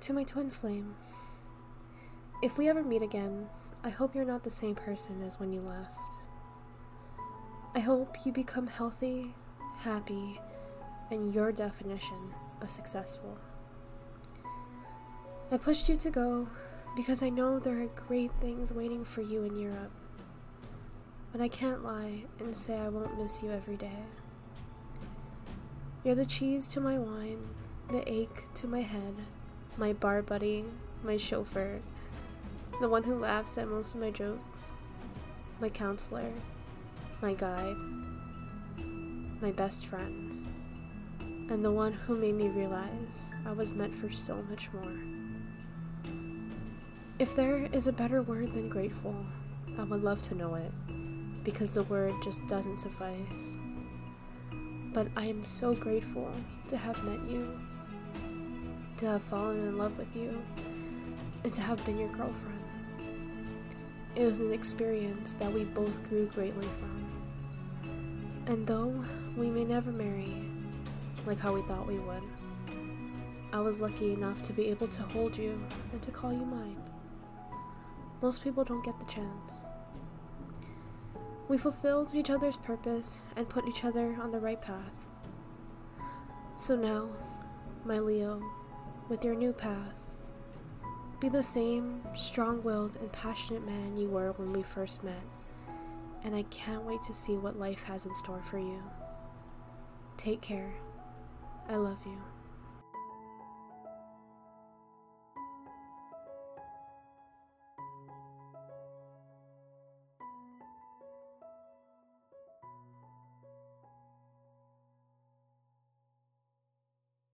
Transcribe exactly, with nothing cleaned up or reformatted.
To my twin flame, if we ever meet again, I hope you're not the same person as when you left. I hope you become healthy, happy, and your definition of successful. I pushed you to go because I know there are great things waiting for you in Europe. But I can't lie and say I won't miss you every day. You're the cheese to my wine, the ache to my head, my bar buddy, my chauffeur, the one who laughs at most of my jokes, my counselor, my guide, my best friend, and the one who made me realize I was meant for so much more. If there is a better word than grateful, I would love to know it, because the word just doesn't suffice. But I am so grateful to have met you, to have fallen in love with you, and to have been your girlfriend. It was an experience that we both grew greatly from. And though we may never marry, like how we thought we would, I was lucky enough to be able to hold you and to call you mine. Most people don't get the chance. We fulfilled each other's purpose and put each other on the right path. So now, my Leo, with your new path, be the same strong-willed and passionate man you were when we first met, and I can't wait to see what life has in store for you. Take care. I love you.